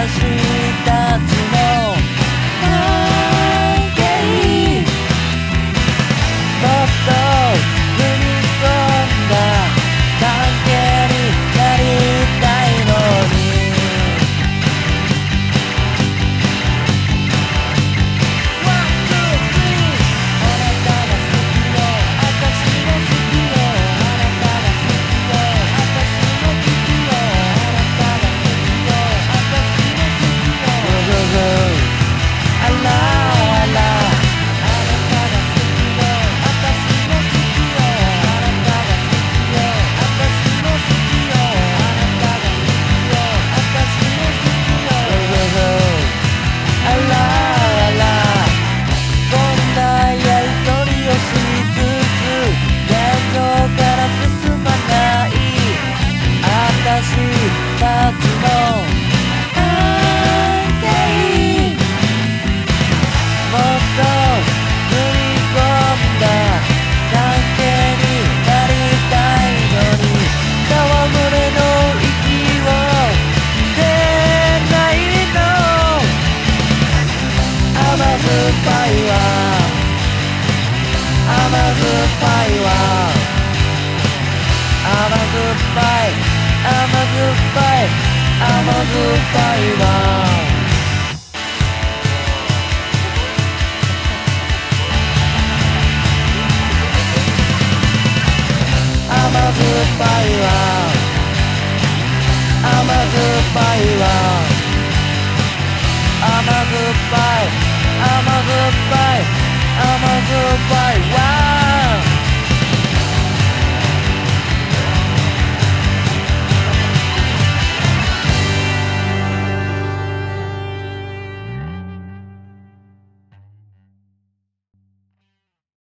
たちの関係もっと踏み込んだ関係になりたいのにたちの関係もっと踏み込んだ関係になりたいのに戯れの息を出ないの甘酸っぱいわ甘酸っぱいわ甘酸っぱい甘酸っぱい甘酸っぱいわ甘酸っぱいわ甘酸っぱいわ甘酸っぱい甘酸っぱい甘酸っぱいわ